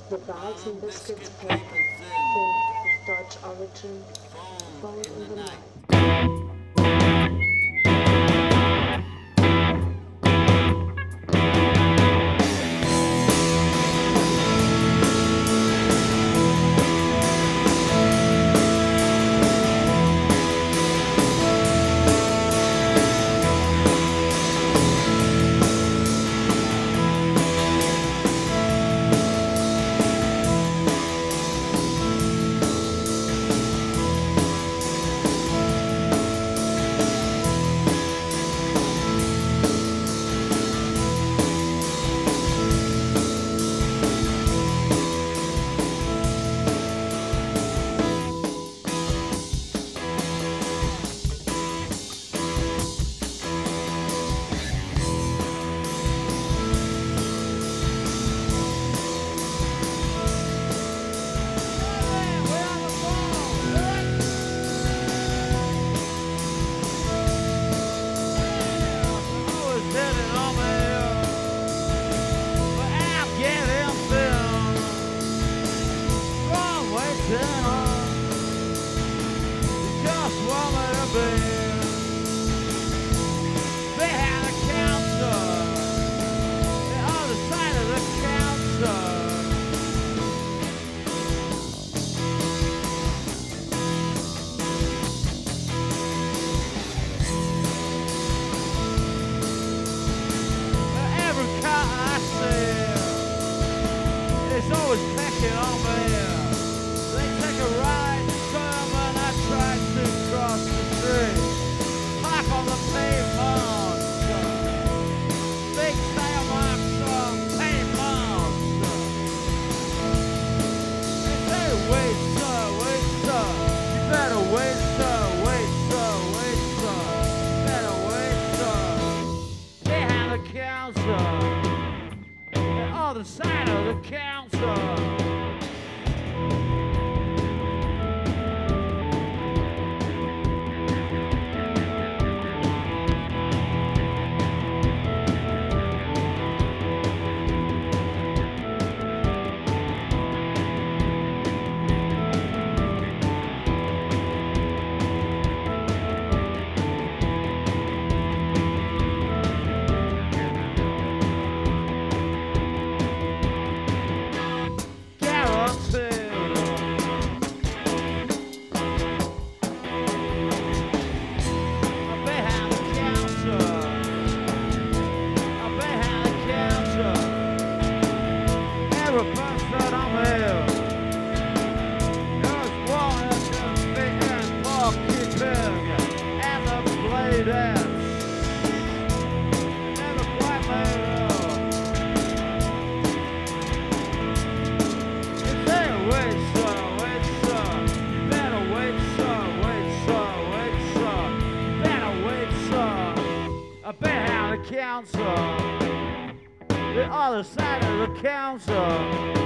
The Weizenbiscuits paper, thin, of Dutch origin, found in the night. It's always pecking on me. They take a right turn when I try to cross the street. Park on the pavement. Big tire marks on pavement. They say, wait, sir, wait, sir. You better wait, sir, wait, sir, wait, sir. Better wait, sir. They have a counter. The side of the council. Council, the other side of the council.